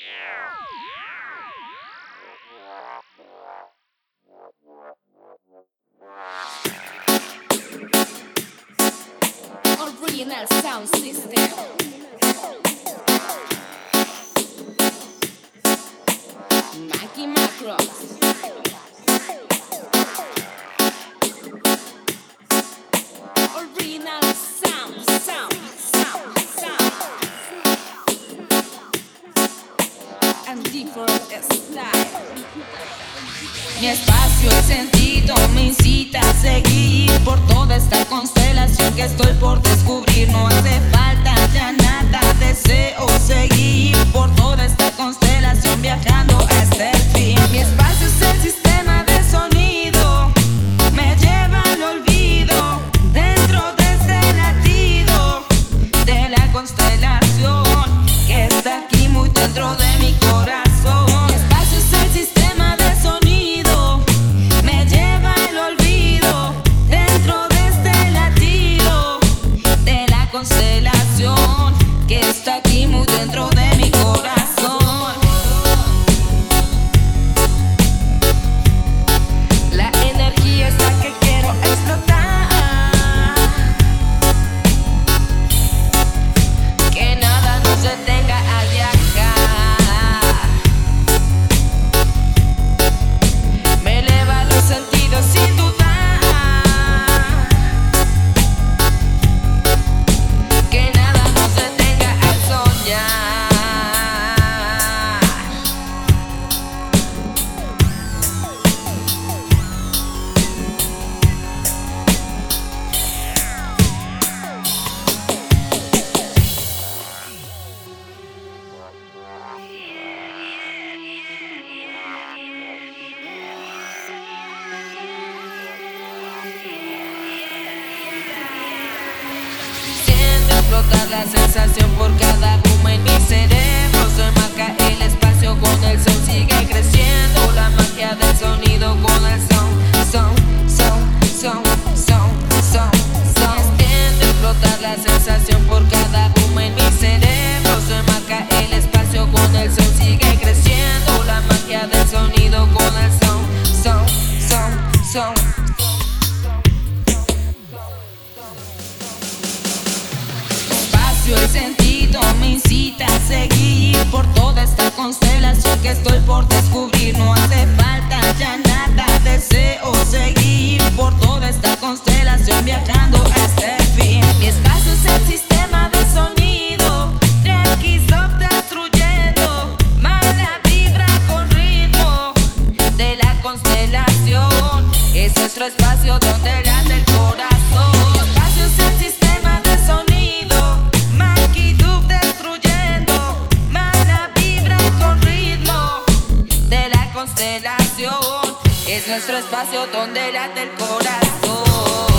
Original sound system. Mikey Macros. Original sound. And different style. Mi espacio, el sentido me incita a seguir por toda esta constelación que estoy por descubrir. No hace falta ya nada, deseo seguir por toda esta constelación viajando hasta el fin. Mi espacio es el sistema de sonido, me lleva al olvido dentro de este latido de la constelación que está aquí muy dentro de mi corazón. Mi espacio es el sistema de sonido, me lleva al olvido dentro de este latido de la constelación que está aquí muy dentro de mi corazón. La energía es la que quiero explotar, que nada nos detenga al viajar. Me eleva los sentidos sin dudar, que nada nos detenga al soñar. Siento explotar la sensación por cada boom en mi cerebro. Se marca el espacio con el son, sigue creciendo la magia del sonido con el son. Siento explotar la sensación por cada boom en mi cerebro. Se marca el espacio con el son, sigue creciendo la magia del sonido con el son. Espacio, el sentido me incita a seguir por toda esta constelación que estoy por descubrir. No hace falta ya nada, deseo seguir por toda esta constelación viajando hasta el fin. Mi espacio es el sistema de sonido, Requisop destruyendo mala vibra con ritmo de la constelación. Es nuestro espacio donde late el corazón. Mi espacio es el sistema de sonido, Mikey Dub destruyendo mala vibra con ritmo de la constelación. Es nuestro espacio donde late el corazón.